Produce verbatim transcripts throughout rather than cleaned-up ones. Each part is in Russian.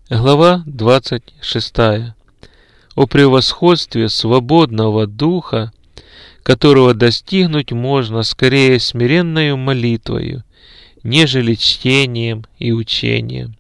Глава двадцать шестая. О превосходстве свободного духа, которого достигнуть можно скорее смиренною молитвою, нежели чтением и учением.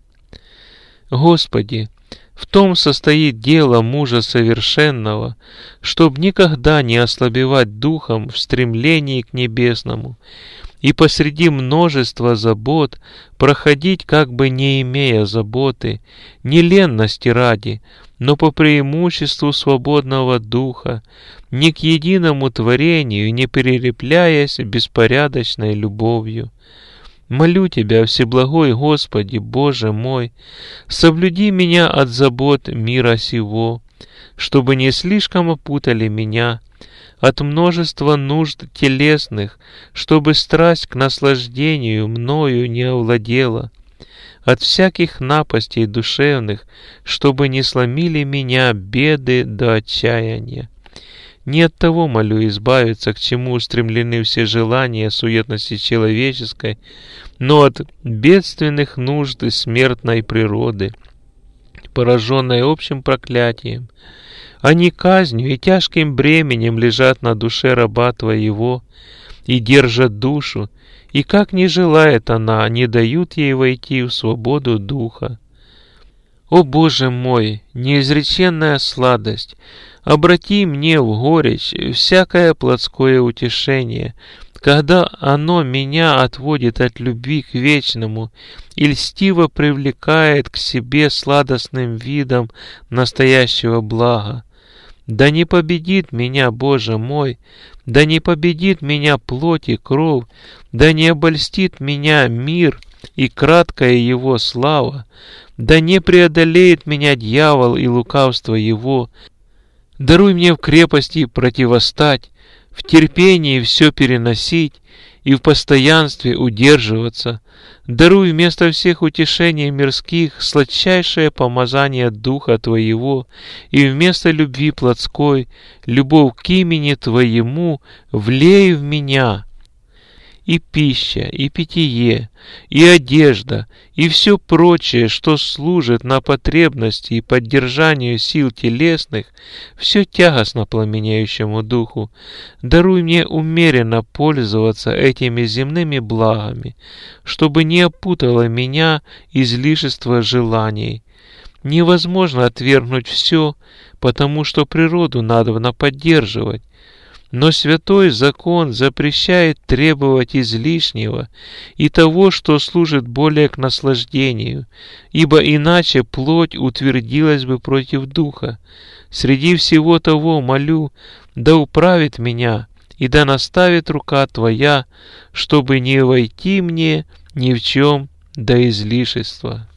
Господи, в том состоит дело мужа совершенного, чтоб никогда не ослабевать духом в стремлении к небесному, и посреди множества забот проходить, как бы не имея заботы, не ленности ради, но по преимуществу свободного духа, ни к единому творению не прилепляясь беспорядочной любовью. Молю Тебя, Всеблагой Господи, Боже мой, соблюди меня от забот мира сего, чтобы не слишком опутали меня, от множества нужд телесных, чтобы страсть к наслаждению мною не овладела, от всяких напастей душевных, чтобы не сломили меня беды до отчаяния. Не от того молю избавиться, к чему устремлены все желания суетности человеческой, но от бедственных нужд смертной природы, пораженной общим проклятием. Они казнью и тяжким бременем лежат на душе раба Твоего и держат душу, и как не желает она, не дают ей войти в свободу духа. О Боже мой, неизреченная сладость, обрати мне в горечь всякое плотское утешение, когда оно меня отводит от любви к вечному и льстиво привлекает к себе сладостным видом настоящего блага. Да не победит меня, Боже мой, да не победит меня плоть и кровь, да не обольстит меня мир и краткая его слава, да не преодолеет меня дьявол и лукавство его. Даруй мне в крепости противостать, в терпении все переносить и в постоянстве удерживаться. Даруй вместо всех утешений мирских сладчайшее помазание Духа Твоего, и вместо любви плотской любовь к имени Твоему влей в меня. И пища, и питье, и одежда, и все прочее, что служит на потребности и поддержанию сил телесных, все тягостно пламеняющему духу. Даруй мне умеренно пользоваться этими земными благами, чтобы не опутало меня излишество желаний. Невозможно отвергнуть все, потому что природу надобно поддерживать. Но святой закон запрещает требовать излишнего и того, что служит более к наслаждению, ибо иначе плоть утвердилась бы против духа. Среди всего того молю, да управит меня и да наставит рука Твоя, чтобы не войти мне ни в чем до излишества.